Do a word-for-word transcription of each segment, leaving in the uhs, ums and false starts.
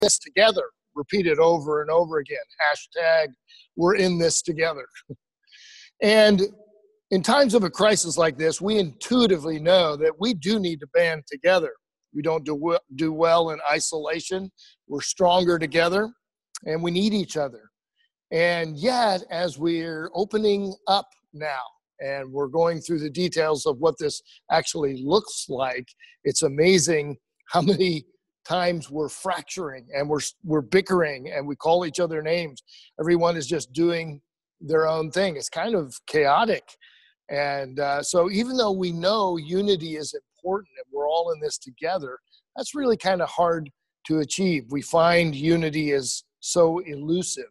this together, repeated over and over again. Hashtag, we're in this together. And in times of a crisis like this, we intuitively know that we do need to band together. We don't do, do well in isolation. We're stronger together, and we need each other. And yet, as we're opening up now, and we're going through the details of what this actually looks like, it's amazing how many times we're fracturing and we're we're bickering and we call each other names. Everyone is just doing their own thing. It's kind of chaotic. And uh, so even though we know unity is important and we're all in this together, that's really kind of hard to achieve. We find unity is so elusive.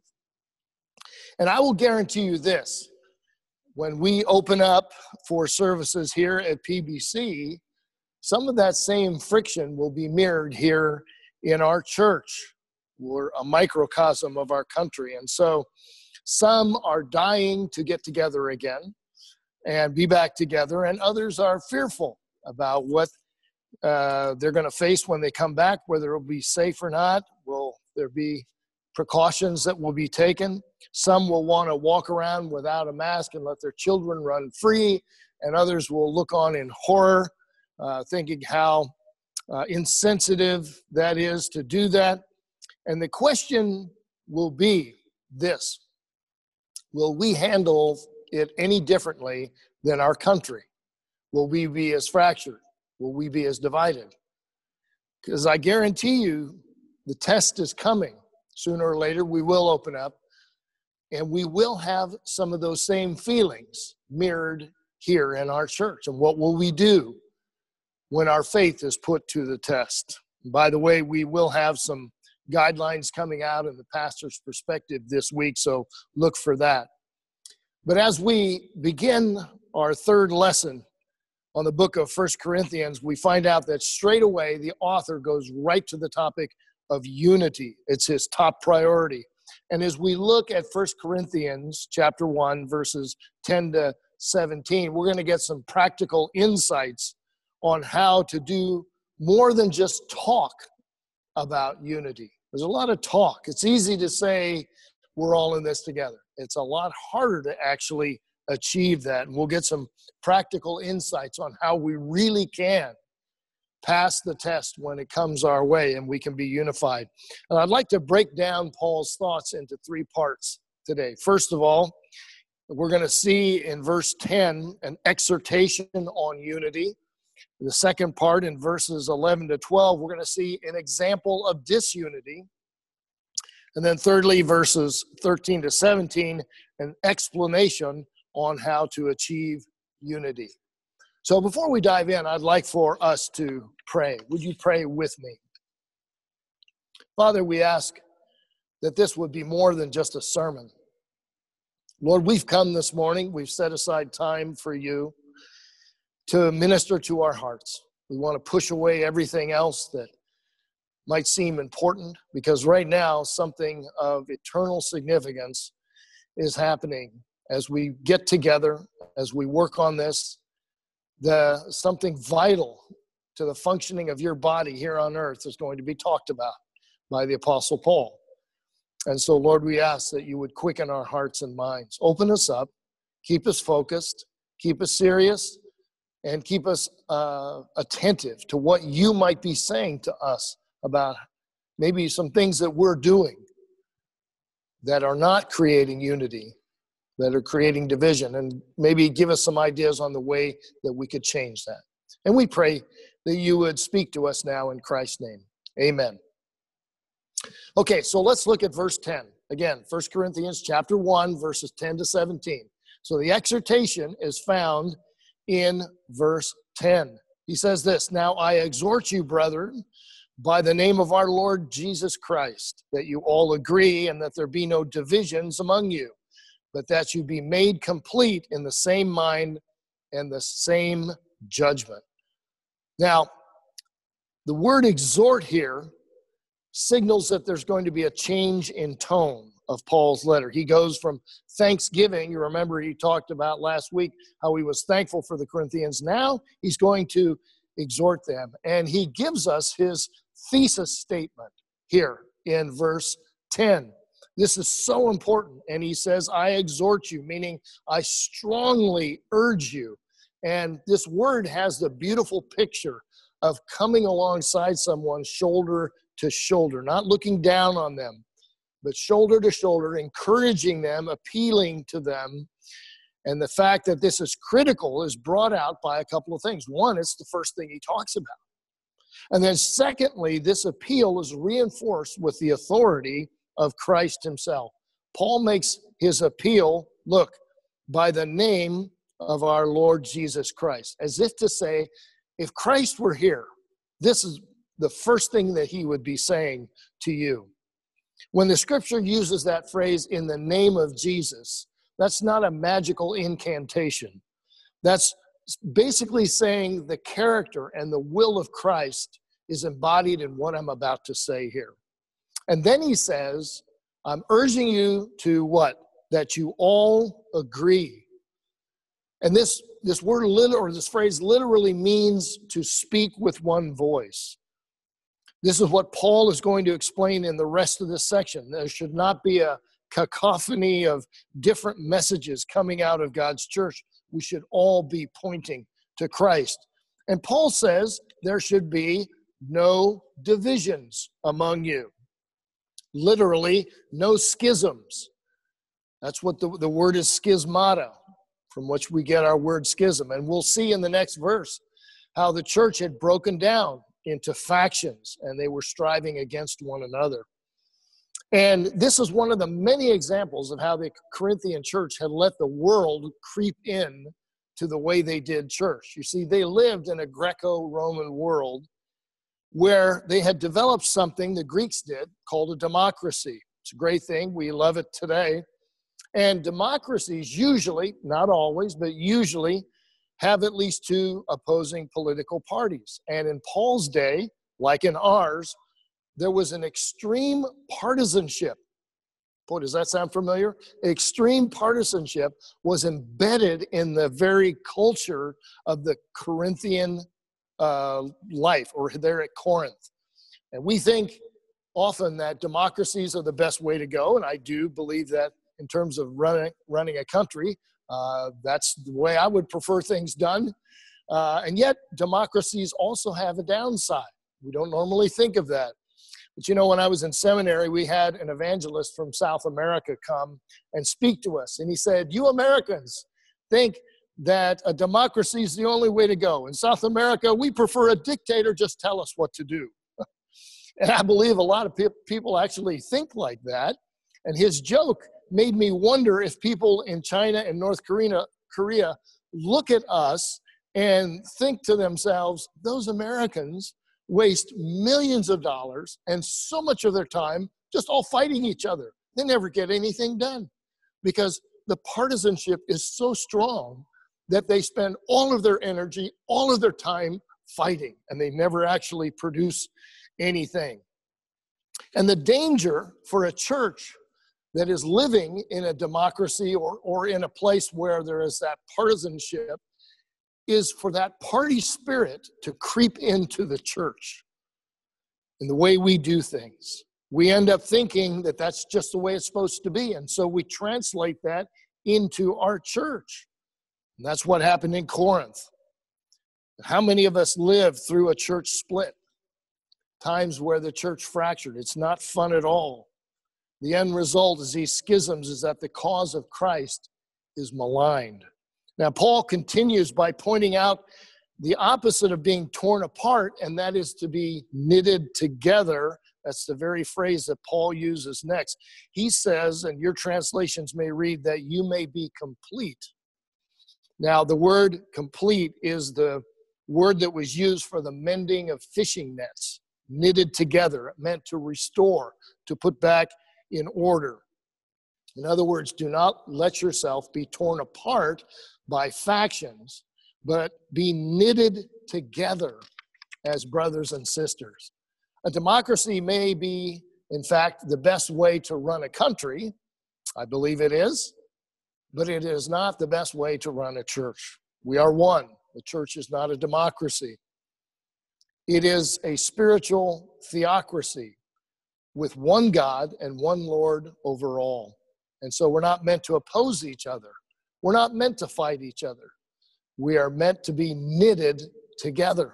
And I will guarantee you this, when we open up for services here at P B C, some of that same friction will be mirrored here in our church. We're a microcosm of our country. And so some are dying to get together again and be back together, and others are fearful about what uh, they're going to face when they come back, whether it'll be safe or not. Will there be precautions that will be taken? Some will want to walk around without a mask and let their children run free, and others will look on in horror, uh, thinking how uh, insensitive that is to do that. And the question will be this: will we handle it any differently than our country? Will we be as fractured? Will we be as divided? Because I guarantee you the test is coming. Sooner or later, we will open up, and we will have some of those same feelings mirrored here in our church. And what will we do when our faith is put to the test? And by the way, we will have some guidelines coming out in the pastor's perspective this week, so look for that. But as we begin our third lesson on the book of First Corinthians, we find out that straight away the author goes right to the topic of unity. It's his top priority. And as we look at First Corinthians chapter one, verses ten to seventeen, we're going to get some practical insights on how to do more than just talk about unity. There's a lot of talk. It's easy to say we're all in this together. It's a lot harder to actually achieve that. And we'll get some practical insights on how we really can pass the test when it comes our way and we can be unified. And I'd like to break down Paul's thoughts into three parts today. First of all, we're going to see in verse ten an exhortation on unity. In the second part, in verses eleven to twelve, we're going to see an example of disunity. And then thirdly, verses thirteen to seventeen, an explanation on how to achieve unity. So before we dive in, I'd like for us to pray. Would you pray with me? Father, we ask that this would be more than just a sermon. Lord, we've come this morning. We've set aside time for you to minister to our hearts. We want to push away everything else that might seem important, because right now something of eternal significance is happening as we get together, as we work on this. The something vital to the functioning of your body here on earth is going to be talked about by the Apostle Paul. And so, Lord, we ask that you would quicken our hearts and minds. Open us up, keep us focused, keep us serious, and keep us uh, attentive to what you might be saying to us about maybe some things that we're doing that are not creating unity, that are creating division, and maybe give us some ideas on the way that we could change that. And we pray that you would speak to us now in Christ's name. Amen. Okay, so let's look at verse ten. Again, First Corinthians chapter one, verses ten to seventeen. So the exhortation is found in verse ten. He says this: "Now I exhort you, brethren, by the name of our Lord Jesus Christ, that you all agree and that there be no divisions among you, but that you be made complete in the same mind and the same judgment." Now, the word exhort here signals that there's going to be a change in tone of Paul's letter. He goes from thanksgiving. You remember he talked about last week how he was thankful for the Corinthians. Now he's going to exhort them. And he gives us his thesis statement here in verse ten. This is so important. And he says, I exhort you, meaning I strongly urge you. And this word has the beautiful picture of coming alongside someone shoulder to shoulder, not looking down on them, but shoulder to shoulder, encouraging them, appealing to them. And the fact that this is critical is brought out by a couple of things. One, it's the first thing he talks about. And then secondly, this appeal is reinforced with the authority of Christ himself. Paul makes his appeal, look, by the name of our Lord Jesus Christ, as if to say, if Christ were here, this is the first thing that he would be saying to you. When the scripture uses that phrase, in the name of Jesus, that's not a magical incantation. That's basically saying the character and the will of Christ is embodied in what I'm about to say here. And then he says, I'm urging you to what? That you all agree. And this, this word, or this phrase literally means to speak with one voice. This is what Paul is going to explain in the rest of this section. There should not be a cacophony of different messages coming out of God's church. We should all be pointing to Christ. And Paul says there should be no divisions among you. Literally, no schisms. That's what the, the word is, schismata, from which we get our word schism. And we'll see in the next verse how the church had broken down into factions and they were striving against one another. And this is one of the many examples of how the Corinthian church had let the world creep in to the way they did church. You see, they lived in a Greco-Roman world where they had developed something the Greeks did called a democracy. It's a great thing. We love it today. And democracies usually, not always, but usually have at least two opposing political parties. And in Paul's day, like in ours, there was an extreme partisanship. Boy, does that sound familiar? Extreme partisanship was embedded in the very culture of the Corinthian uh, life, or there at Corinth. And we think often that democracies are the best way to go, and I do believe that in terms of running, running a country, uh, that's the way I would prefer things done. Uh, and yet, democracies also have a downside. We don't normally think of that. But you know, when I was in seminary, we had an evangelist from South America come and speak to us. And he said, you Americans think that a democracy is the only way to go. In South America, we prefer a dictator, just tell us what to do. And I believe a lot of pe- people actually think like that. And his joke made me wonder if people in China and North Korea, Korea look at us and think to themselves, those Americans waste millions of dollars and so much of their time just all fighting each other. They never get anything done because the partisanship is so strong that they spend all of their energy, all of their time fighting, and they never actually produce anything. And the danger for a church that is living in a democracy or, or in a place where there is that partisanship is for that party spirit to creep into the church in the way we do things. We end up thinking that that's just the way it's supposed to be, and so we translate that into our church. And that's what happened in Corinth. How many of us lived through a church split? Times where the church fractured. It's not fun at all. The end result is these schisms is that the cause of Christ is maligned. Now, Paul continues by pointing out the opposite of being torn apart, and that is to be knitted together. That's the very phrase that Paul uses next. He says, and your translations may read, that you may be complete. Now, the word complete is the word that was used for the mending of fishing nets, knitted together. It meant to restore, to put back in order. In other words, do not let yourself be torn apart by factions, but be knitted together as brothers and sisters. A democracy may be, in fact, the best way to run a country. I believe it is, but it is not the best way to run a church. We are one. The church is not a democracy. It is a spiritual theocracy with one God and one Lord over all. And so we're not meant to oppose each other. We're not meant to fight each other. We are meant to be knitted together.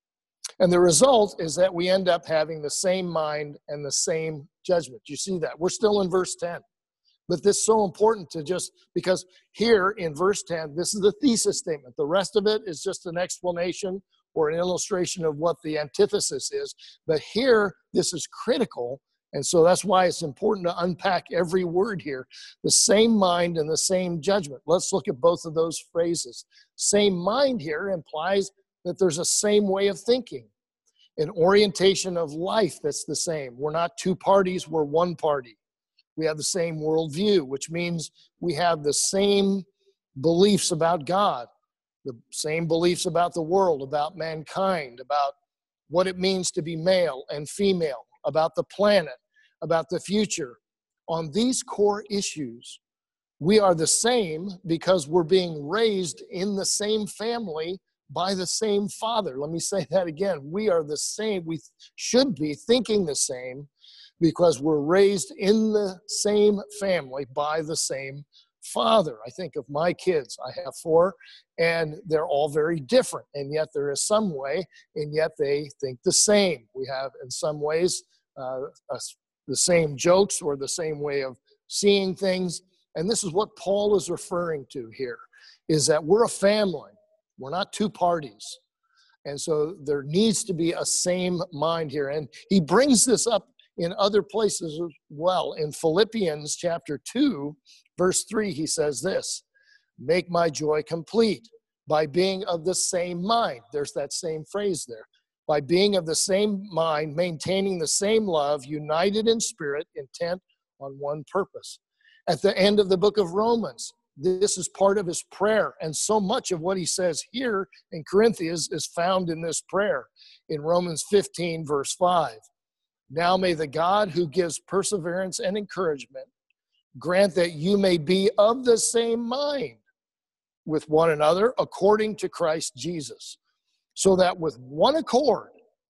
And the result is that we end up having the same mind and the same judgment. You see that? We're still in verse ten. But this is so important to just, because here in verse ten, this is the thesis statement. The rest of it is just an explanation or an illustration of what the antithesis is. But here, this is critical. And so that's why it's important to unpack every word here. The same mind and the same judgment. Let's look at both of those phrases. Same mind here implies that there's a same way of thinking, an orientation of life that's the same. We're not two parties, we're one party. We have the same worldview, which means we have the same beliefs about God, the same beliefs about the world, about mankind, about what it means to be male and female, about the planet, about the future. On these core issues, we are the same because we're being raised in the same family by the same Father. Let me say that again. We are the same. We should be thinking the same because we're raised in the same family by the same Father. I think of my kids. I have four, and they're all very different, and yet there is some way, and yet they think the same. We have, in some ways, uh, a, the same jokes or the same way of seeing things, and this is what Paul is referring to here, is that we're a family. We're not two parties. And so there needs to be a same mind here. And he brings this up in other places as well. In Philippians chapter two, verse three, he says this, make my joy complete by being of the same mind. There's that same phrase there. By being of the same mind, maintaining the same love, united in spirit, intent on one purpose. At the end of the book of Romans, this is part of his prayer, and so much of what he says here in Corinthians is found in this prayer in Romans fifteen, verse five. Now may the God who gives perseverance and encouragement grant that you may be of the same mind with one another according to Christ Jesus, so that with one accord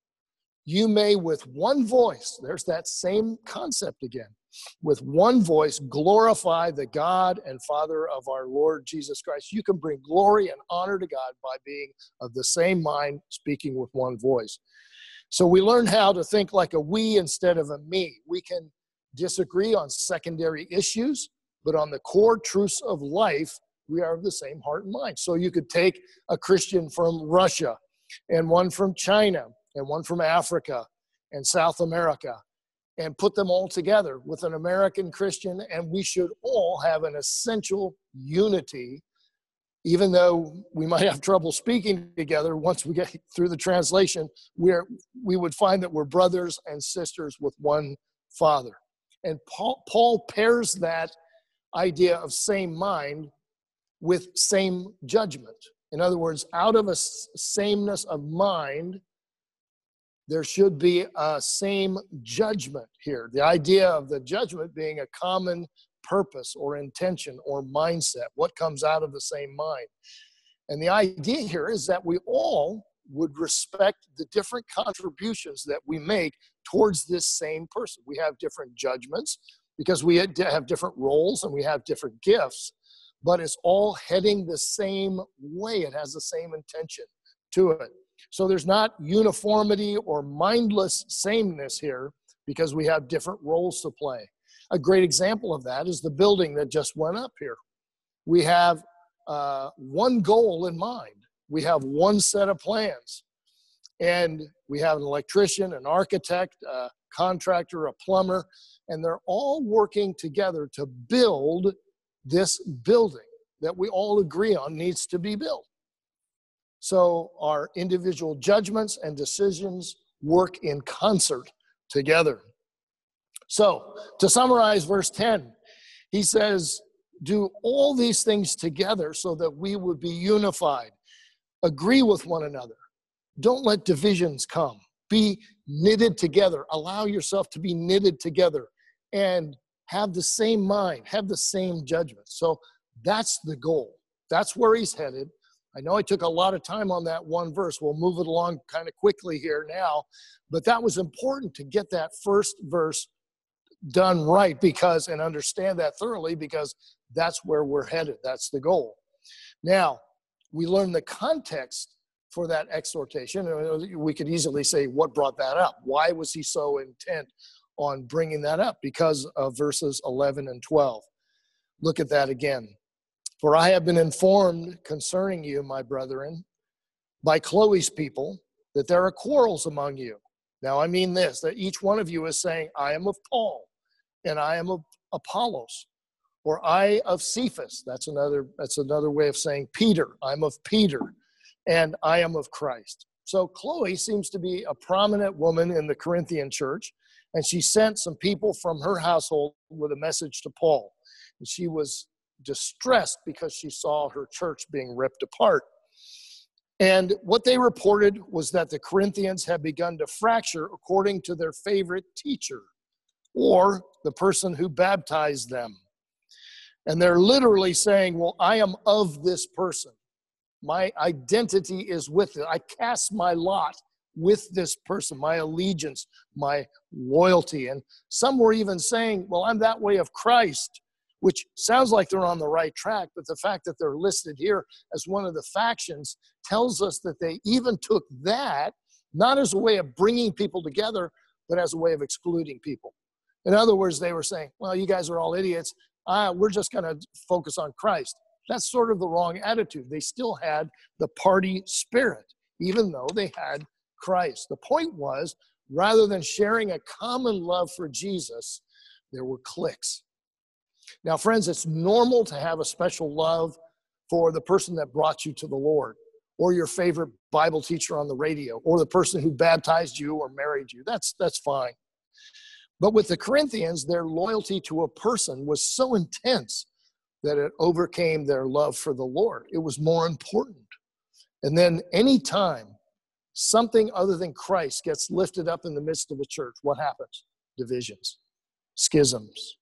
you may with one voice, there's that same concept again, with one voice glorify the God and Father of our Lord Jesus Christ. You can bring glory and honor to God by being of the same mind, speaking with one voice. So we learn how to think like a we instead of a me. We can disagree on secondary issues, but on the core truths of life, we are of the same heart and mind. So you could take a Christian from Russia and one from China and one from Africa and South America and put them all together with an American Christian, and we should all have an essential unity, even though we might have trouble speaking together. Once we get through the translation, we're, we would find that we're brothers and sisters with one Father. And Paul, Paul pairs that idea of same mind with same judgment. In other words, out of a sameness of mind, there should be a same judgment here. The idea of the judgment being a common purpose or intention or mindset, what comes out of the same mind. And the idea here is that we all would respect the different contributions that we make towards this same person. We have different judgments because we have different roles and we have different gifts, but it's all heading the same way. It has the same intention to it. So there's not uniformity or mindless sameness here because we have different roles to play. A great example of that is the building that just went up here. We have uh, one goal in mind. We have one set of plans. And we have an electrician, an architect, a contractor, a plumber, and they're all working together to build this building that we all agree on needs to be built. So our individual judgments and decisions work in concert together. So to summarize verse ten, he says, do all these things together so that we would be unified. Agree with one another. Don't let divisions come. Be knitted together. Allow yourself to be knitted together and have the same mind, have the same judgment. So that's the goal. That's where he's headed. I know I took a lot of time on that one verse. We'll move it along kind of quickly here now, but that was important to get that first verse done right because, and understand that thoroughly, because that's where we're headed. That's the goal. Now, we learn the context for that exhortation. We could easily say, what brought that up? Why was he so intent on bringing that up? Because of verses eleven and twelve. Look at that again. For I have been informed concerning you, my brethren, by Chloe's people, that there are quarrels among you. Now, I mean this, that each one of you is saying, I am of Paul, and I am of Apollos, or I of Cephas. That's another, that's another way of saying Peter. I'm of Peter, and I am of Christ. So Chloe seems to be a prominent woman in the Corinthian church, and she sent some people from her household with a message to Paul. And she was distressed because she saw her church being ripped apart. And what they reported was that the Corinthians had begun to fracture according to their favorite teacher, or the person who baptized them. And they're literally saying, well, I am of this person. My identity is with it. I cast my lot with this person, my allegiance, my loyalty. And some were even saying, well, I'm that way of Christ, which sounds like they're on the right track, but the fact that they're listed here as one of the factions tells us that they even took that, not as a way of bringing people together, but as a way of excluding people. In other words, they were saying, well, you guys are all idiots. Uh, we're just going to focus on Christ. That's sort of the wrong attitude. They still had the party spirit, even though they had Christ. The point was, rather than sharing a common love for Jesus, there were cliques. Now, friends, it's normal to have a special love for the person that brought you to the Lord, or your favorite Bible teacher on the radio, or the person who baptized you or married you. That's, that's fine. But with the Corinthians, their loyalty to a person was so intense that it overcame their love for the Lord. It was more important. And then any time something other than Christ gets lifted up in the midst of a church, what happens? Divisions, schisms.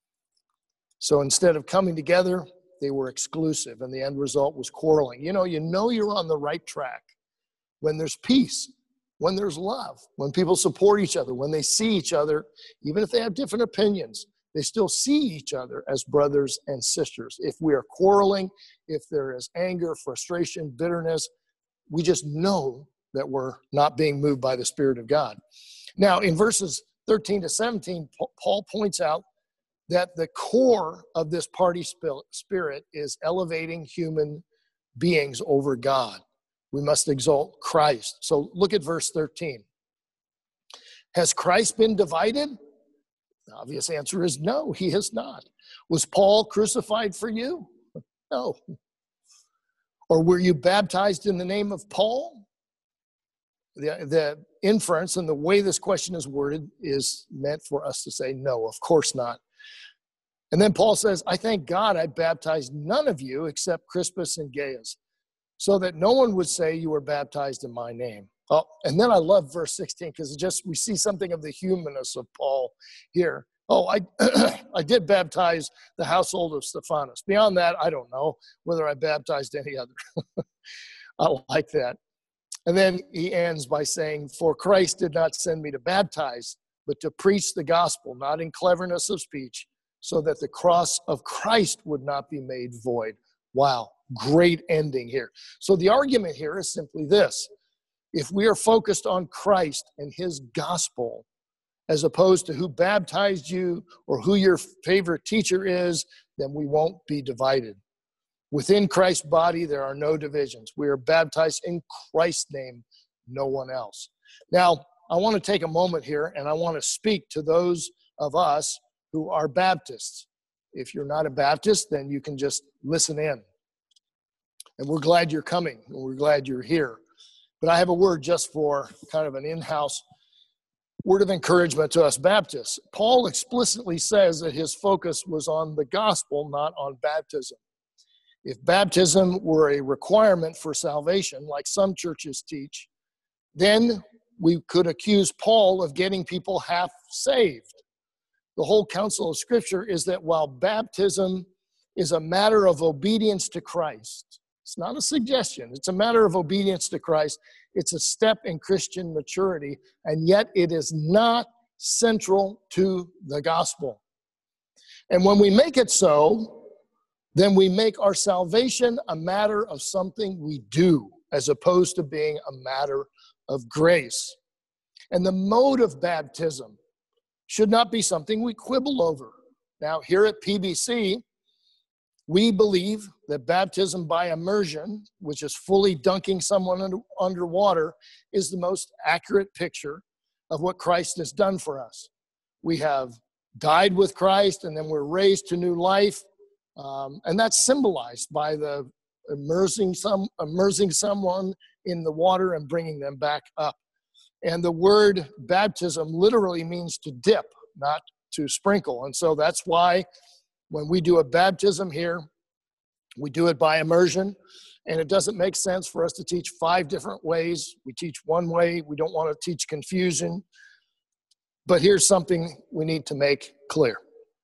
So instead of coming together, they were exclusive, and the end result was quarreling. You know, you know you're on the right track when there's peace, when there's love, when people support each other, when they see each other, even if they have different opinions, they still see each other as brothers and sisters. If we are quarreling, if there is anger, frustration, bitterness, we just know that we're not being moved by the Spirit of God. Now, in verses thirteen to seventeen, Paul points out that the core of this party spirit is elevating human beings over God. We must exalt Christ. So look at verse thirteen. Has Christ been divided? The obvious answer is no, he has not. Was Paul crucified for you? No. Or were you baptized in the name of Paul? The, the inference and the way this question is worded is meant for us to say no, of course not. And then Paul says, I thank God I baptized none of you except Crispus and Gaius, so that no one would say you were baptized in my name. Oh, and then I love verse sixteen, because it just we see something of the humanness of Paul here. Oh, I I did baptize the household of Stephanas. Beyond that, I don't know whether I baptized any other. I like that. And then he ends by saying, for Christ did not send me to baptize, but to preach the gospel, not in cleverness of speech, so that the cross of Christ would not be made void. Wow, great ending here. So the argument here is simply this. If we are focused on Christ and his gospel, as opposed to who baptized you or who your favorite teacher is, then we won't be divided. Within Christ's body, there are no divisions. We are baptized in Christ's name, no one else. Now, I want to take a moment here, and I want to speak to those of us who are Baptists. If you're not a Baptist, then you can just listen in. And we're glad you're coming, and we're glad you're here. But I have a word just for kind of an in-house word of encouragement to us Baptists. Paul explicitly says that his focus was on the gospel, not on baptism. If baptism were a requirement for salvation, like some churches teach, then we could accuse Paul of getting people half saved. The whole counsel of Scripture is that while baptism is a matter of obedience to Christ, it's not a suggestion, it's a matter of obedience to Christ, it's a step in Christian maturity, and yet it is not central to the gospel. And when we make it so, then we make our salvation a matter of something we do, as opposed to being a matter of grace. And the mode of baptism should not be something we quibble over. Now, here at P B C, we believe that baptism by immersion, which is fully dunking someone under, underwater, is the most accurate picture of what Christ has done for us. We have died with Christ, and then we're raised to new life, um, and that's symbolized by the immersing some immersing someone in the water and bringing them back up. And the word baptism literally means to dip, not to sprinkle. And so that's why when we do a baptism here, we do it by immersion, and it doesn't make sense for us to teach five different ways. We teach one way. We don't want to teach confusion. But here's something we need to make clear.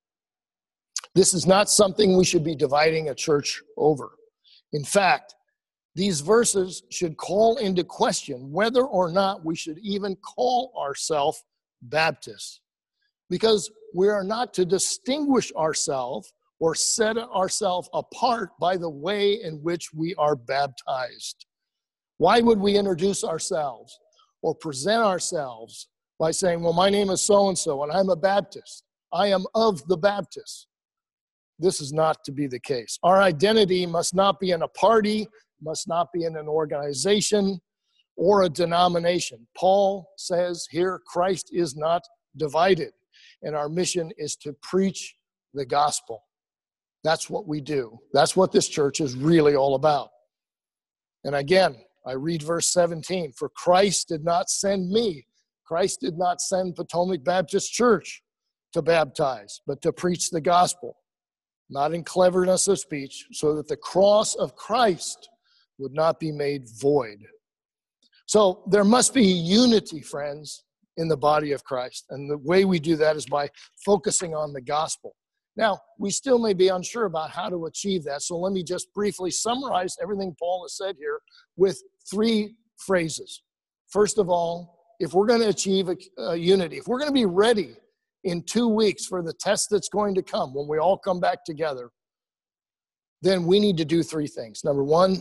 This is not something we should be dividing a church over. In fact, these verses should call into question whether or not we should even call ourselves Baptists, because we are not to distinguish ourselves or set ourselves apart by the way in which we are baptized. Why would we introduce ourselves or present ourselves by saying, well, my name is so-and-so and I'm a Baptist. I am of the Baptists. This is not to be the case. Our identity must not be in a party, must not be in an organization or a denomination. Paul says here, Christ is not divided, and our mission is to preach the gospel. That's what we do. That's what this church is really all about. And again, I read verse seventeen, for Christ did not send me. Christ did not send Potomac Baptist Church to baptize, but to preach the gospel, not in cleverness of speech, so that the cross of Christ would not be made void. So there must be unity, friends, in the body of Christ. And the way we do that is by focusing on the gospel. Now, we still may be unsure about how to achieve that. So let me just briefly summarize everything Paul has said here with three phrases. First of all, if we're going to achieve a, a unity, if we're going to be ready in two weeks for the test that's going to come when we all come back together, then we need to do three things. Number one,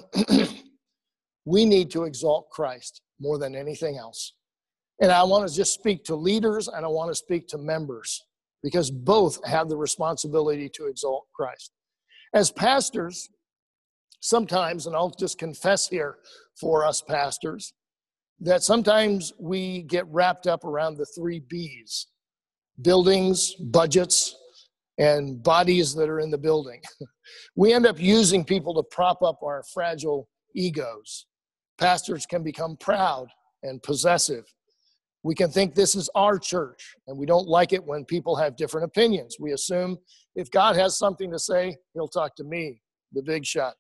we need to exalt Christ more than anything else. And I want to just speak to leaders and I want to speak to members, because both have the responsibility to exalt Christ. As pastors, sometimes, and I'll just confess here for us pastors, that sometimes we get wrapped up around the three B's: buildings, budgets, and bodies that are in the building. We end up using people to prop up our fragile egos. Pastors can become proud and possessive. We can think this is our church, and we don't like it when people have different opinions. We assume if God has something to say, he'll talk to me, the big shot.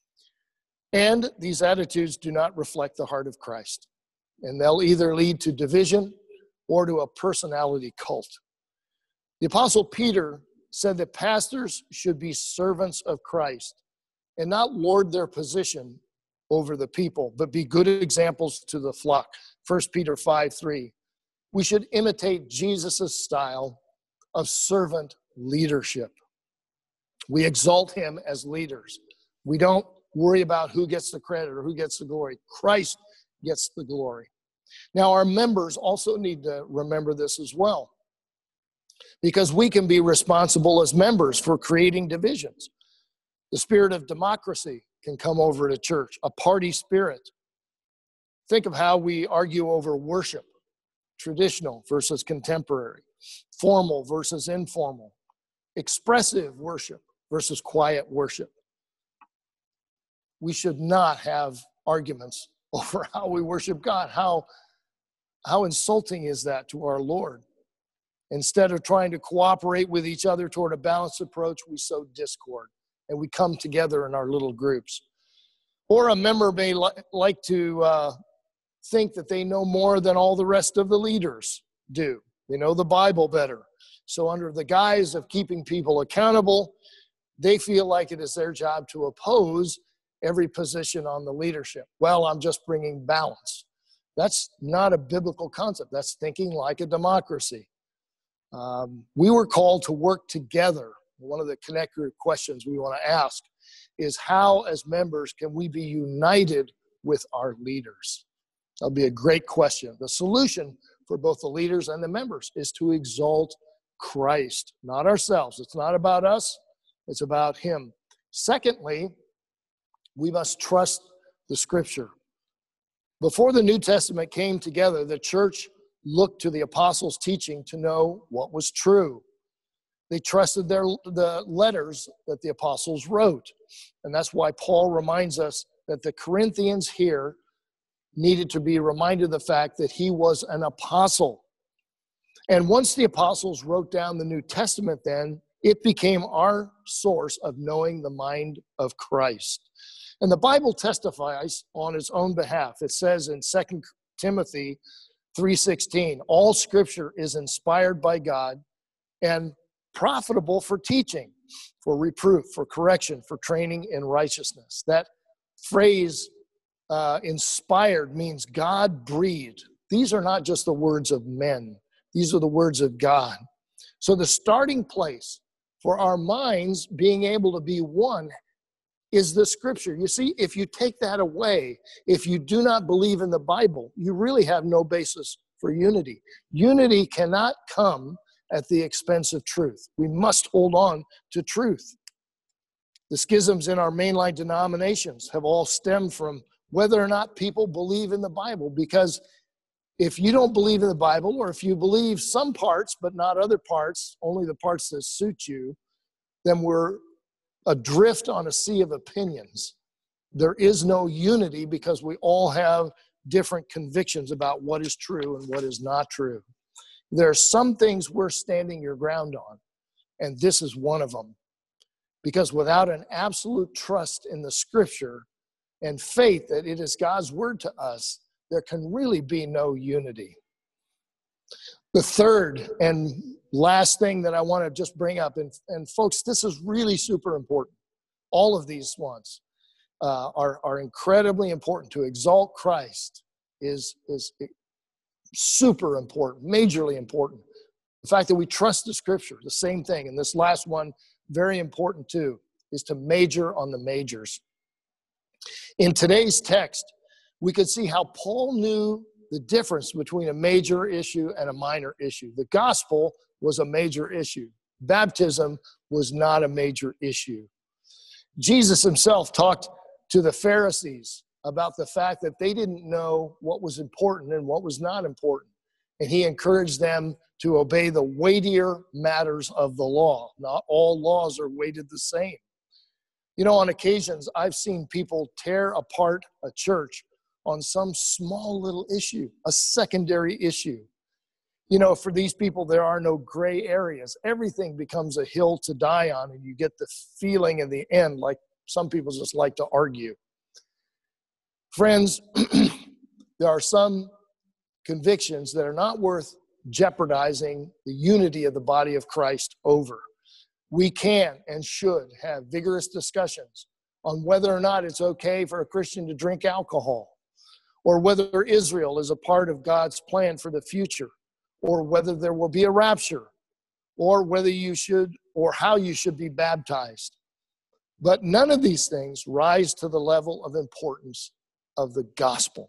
And these attitudes do not reflect the heart of Christ. And they'll either lead to division or to a personality cult. The Apostle Peter said that pastors should be servants of Christ and not lord their position over the people, but be good examples to the flock. First Peter five three. We should imitate Jesus' style of servant leadership. We exalt him as leaders. We don't worry about who gets the credit or who gets the glory. Christ gets the glory. Now, our members also need to remember this as well, because we can be responsible as members for creating divisions. The spirit of democracy can come over to church, a party spirit. Think of how we argue over worship, traditional versus contemporary, formal versus informal, expressive worship versus quiet worship. We should not have arguments over how we worship God. How, how insulting is that to our Lord? Instead of trying to cooperate with each other toward a balanced approach, we sow discord and we come together in our little groups. Or a member may li- like to uh, think that they know more than all the rest of the leaders do. They know the Bible better. So under the guise of keeping people accountable, they feel like it is their job to oppose every position on the leadership. Well, I'm just bringing balance. That's not a biblical concept. That's thinking like a democracy. Um, we were called to work together. One of the Connect Group questions we want to ask is how, as members, can we be united with our leaders? That'll be a great question. The solution for both the leaders and the members is to exalt Christ, not ourselves. It's not about us. It's about him. Secondly, we must trust the Scripture. Before the New Testament came together, the church looked to the apostles' teaching to know what was true. They trusted their the letters that the apostles wrote. And that's why Paul reminds us that the Corinthians here needed to be reminded of the fact that he was an apostle. And once the apostles wrote down the New Testament, then it became our source of knowing the mind of Christ. And the Bible testifies on its own behalf. It says in Second Timothy three sixteen, all scripture is inspired by God and profitable for teaching, for reproof, for correction, for training in righteousness. That phrase, uh, inspired, means God breathed. These are not just the words of men. These are the words of God. So the starting place for our minds being able to be one is the Scripture. You see, if you take that away, if you do not believe in the Bible, you really have no basis for unity. Unity cannot come at the expense of truth. We must hold on to truth. The schisms in our mainline denominations have all stemmed from whether or not people believe in the Bible, because if you don't believe in the Bible, or if you believe some parts but not other parts, only the parts that suit you, then we're adrift on a sea of opinions. There is no unity because we all have different convictions about what is true and what is not true. There are some things we're standing your ground on, and this is one of them. Because without an absolute trust in the Scripture and faith that it is God's word to us, there can really be no unity. The third and last thing that I want to just bring up, and, and folks, this is really super important. All of these ones uh, are, are incredibly important. To exalt Christ is, is super important, majorly important. The fact that we trust the Scripture, the same thing. And this last one, very important too, is to major on the majors. In today's text, we could see how Paul knew the difference between a major issue and a minor issue. The gospel was a major issue. Baptism was not a major issue. Jesus himself talked to the Pharisees about the fact that they didn't know what was important and what was not important. And he encouraged them to obey the weightier matters of the law. Not all laws are weighted the same. You know, on occasions, I've seen people tear apart a church on some small little issue, a secondary issue. You know, for these people, there are no gray areas. Everything becomes a hill to die on, and you get the feeling in the end, like some people just like to argue. Friends, there are some convictions that are not worth jeopardizing the unity of the body of Christ over. We can and should have vigorous discussions on whether or not it's okay for a Christian to drink alcohol, or whether Israel is a part of God's plan for the future, or whether there will be a rapture, or whether you should, or how you should be baptized. But none of these things rise to the level of importance of the gospel.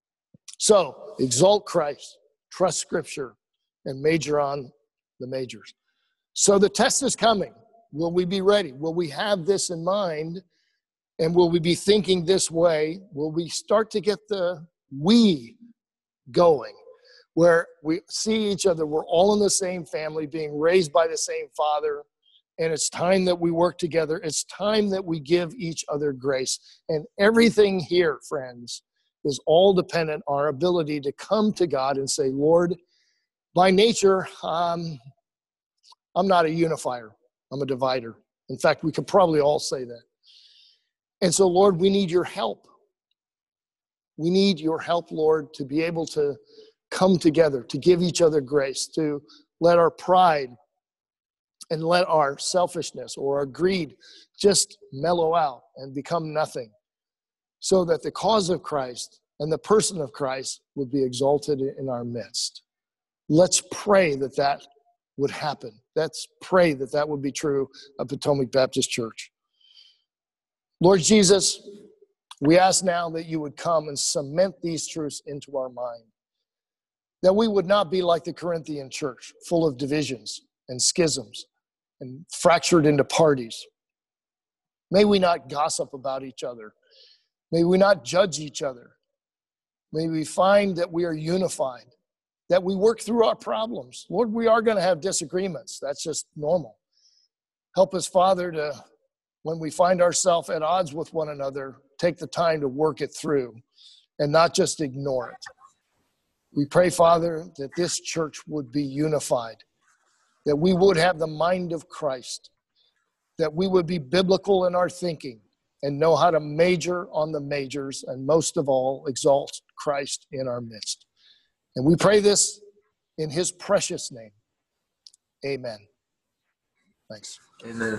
So, exalt Christ, trust Scripture, and major on the majors. So the test is coming. Will we be ready? Will we have this in mind? And will we be thinking this way? Will we start to get the we going, where we see each other, we're all in the same family, being raised by the same Father, and it's time that we work together. It's time that we give each other grace. And everything here, friends, is all dependent on our ability to come to God and say, Lord, by nature, um, I'm not a unifier. I'm a divider. In fact, we could probably all say that. And so, Lord, we need your help. We need your help, Lord, to be able to come together, to give each other grace, to let our pride and let our selfishness or our greed just mellow out and become nothing, so that the cause of Christ and the person of Christ would be exalted in our midst. Let's pray that that would happen. Let's pray that that would be true of Potomac Baptist Church. Lord Jesus, we ask now that you would come and cement these truths into our mind, that we would not be like the Corinthian church, full of divisions and schisms and fractured into parties. May we not gossip about each other. May we not judge each other. May we find that we are unified, that we work through our problems. Lord, we are going to have disagreements. That's just normal. Help us, Father, to, when we find ourselves at odds with one another, take the time to work it through and not just ignore it. We pray, Father, that this church would be unified, that we would have the mind of Christ, that we would be biblical in our thinking and know how to major on the majors, and most of all, exalt Christ in our midst. And we pray this in his precious name. Amen. Thanks. Amen.